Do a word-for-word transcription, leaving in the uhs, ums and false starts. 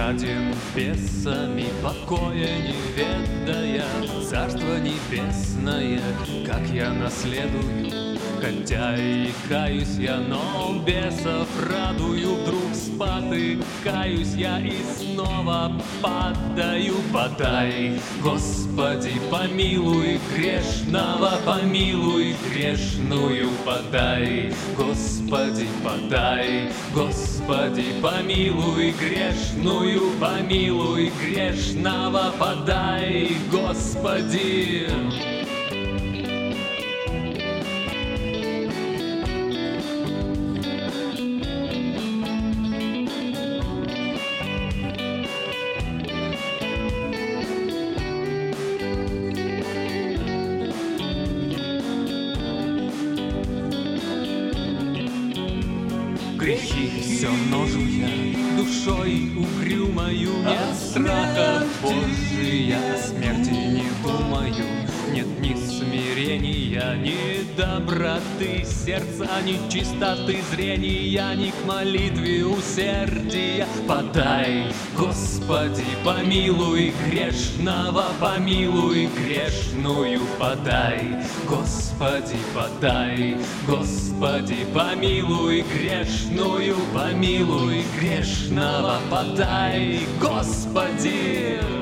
Жаден бесами, покоя не ведая, Царство небесное, как я наследую. Хотя и каюсь я, но бесов радую. Вдруг спотыкаюсь я и снова падаю. Подай, Господи, помилуй грешного, помилуй грешную. Подай, Господи, подай, Господи, помилуй грешную, помилуй грешного. Подай, Господи. Грехи все множу я, душой угрюмою. Нет страха Божия, о смерти не думаю. Нет ни смирения, ни доброты сердца, ни чистоты зрения, ни к молитве усердия. Подай, Господи, помилуй грешного, помилуй грешную. Подай, Господи, подай, Господи, помилуй грешную, помилуй грешного. Подай, Господи.